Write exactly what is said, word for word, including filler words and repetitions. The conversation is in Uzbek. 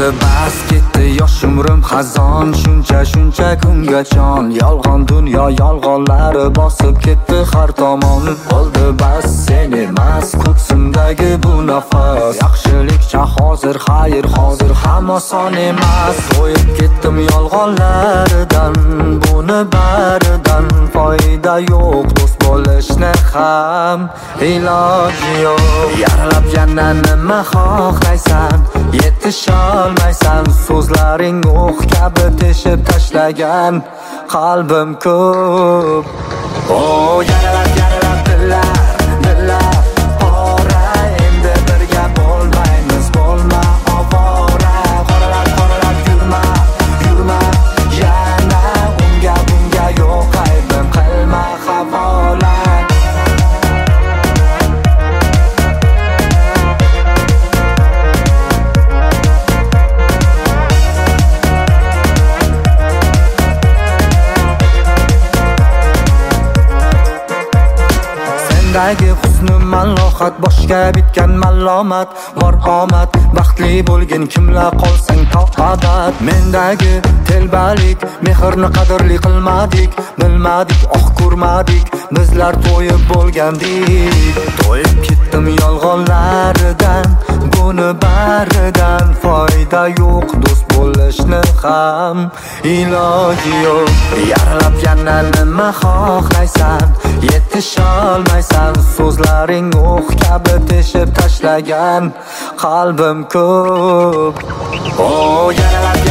Bo'ldi bas ketdi yosh umrim xazon, shuncha shuncha kungachon. Yolg'on dunyo yolg'onlari bosib ketdi har tomon. Bo'ldi bas sen emas ko'ksimdagi bu nafas, yaxshilikcha hozir xayr hozir ham oson emas. To'yib ketdim yolg'onlaridan, buni baridan foyda yo'q, do'st bo'lishni ham iloji yo'q. Yaralab yana nima xohlaysan, yetisholmaysan, so'zlaring o'q kabi teshib tashlagan qalbim ko'p. Oh yaralab yaralab dillar dillar ora, endi birga bo'lmaymiz, bo'lma ovora. Qoralab qoralab yurma yurma yana unga bunga yo'q aybim, qilma havola. Sendagi husni malohat, boshga bitgan malomat, bor omad, baxtli bo'lgin kimlar qolsang to'qadat. Mendagi telbalik, mehrni qadrli qilmadik, bilmadik, oq ko'rmadik, bizlar to'yib bo'lgandik. To'yib ketdim yolg'onlaridan, buni baridan foyda yo'q, do'st bo'lishni ham iloji yo'q. Yaralab yana nima xohlaysan, yetisholmaysan, so'zlaring o'q kabi teshib tashlagan qalbim ko'p. Oh yaralab